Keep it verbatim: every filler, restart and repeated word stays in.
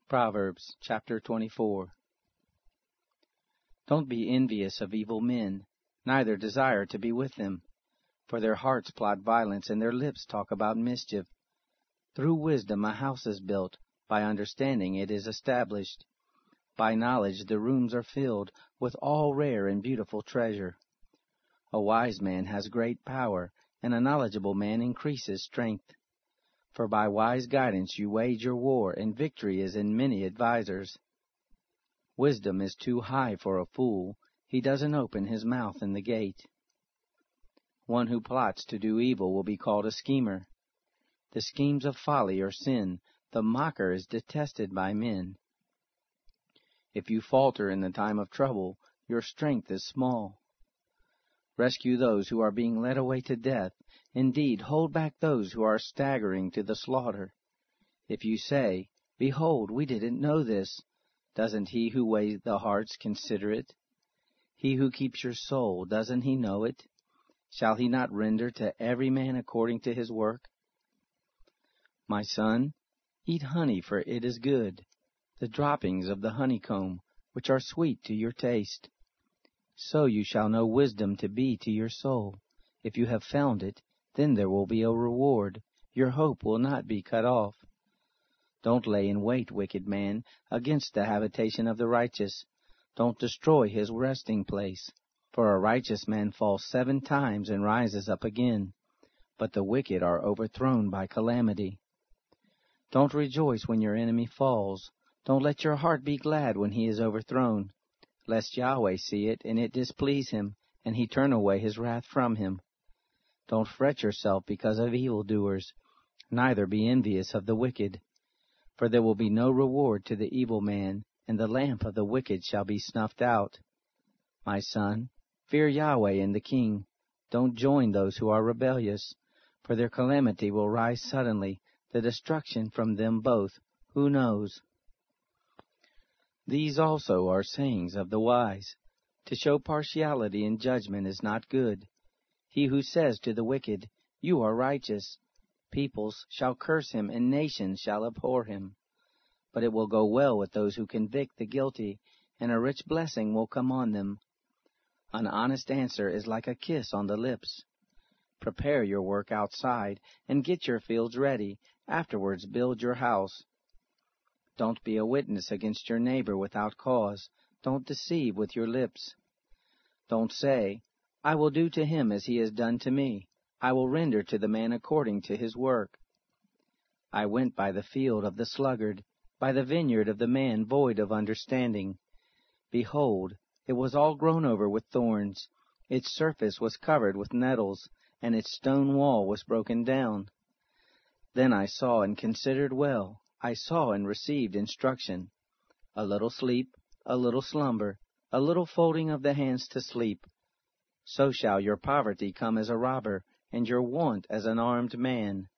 Proverbs chapter twenty-four. Don't be envious of evil men, neither desire to be with them. For their hearts plot violence, and their lips talk about mischief. Through wisdom a house is built, by understanding it is established. By knowledge the rooms are filled with all rare and beautiful treasure. A wise man has great power, and a knowledgeable man increases strength. For by wise guidance you wage your war, and victory is in many advisers. Wisdom is too high for a fool. He doesn't open his mouth in the gate. One who plots to do evil will be called a schemer. The schemes of folly are sin. The mocker is detested by men. If you falter in the time of trouble, your strength is small. Rescue those who are being led away to death. Indeed, hold back those who are staggering to the slaughter. If you say, "Behold, we didn't know this," doesn't he who weighs the hearts consider it? He who keeps your soul, doesn't he know it? Shall he not render to every man according to his work? My son, eat honey, for it is good, the droppings of the honeycomb, which are sweet to your taste. So you shall know wisdom to be to your soul. If you have found it, then there will be a reward. Your hope will not be cut off. Don't lay in wait, wicked man, against the habitation of the righteous. Don't destroy his resting place. For a righteous man falls seven times and rises up again, but the wicked are overthrown by calamity. Don't rejoice when your enemy falls. Don't let your heart be glad when he is overthrown, lest Yahweh see it, and it displease him, and he turn away his wrath from him. Don't fret yourself because of evildoers, neither be envious of the wicked. For there will be no reward to the evil man, and the lamp of the wicked shall be snuffed out. My son, fear Yahweh and the king. Don't join those who are rebellious, for their calamity will rise suddenly, the destruction from them both. Who knows? These also are sayings of the wise. To show partiality in judgment is not good. He who says to the wicked, "You are righteous," peoples shall curse him, and nations shall abhor him. But it will go well with those who convict the guilty, and a rich blessing will come on them. An honest answer is like a kiss on the lips. Prepare your work outside, and get your fields ready. Afterwards build your house. Don't be a witness against your neighbor without cause. Don't deceive with your lips. Don't say, "I will do to him as he has done to me. I will render to the man according to his work." I went by the field of the sluggard, by the vineyard of the man void of understanding. Behold, it was all grown over with thorns. Its surface was covered with nettles, and its stone wall was broken down. Then I saw and considered well. I saw and received instruction. A little sleep, a little slumber, a little folding of the hands to sleep. So shall your poverty come as a robber, and your want as an armed man.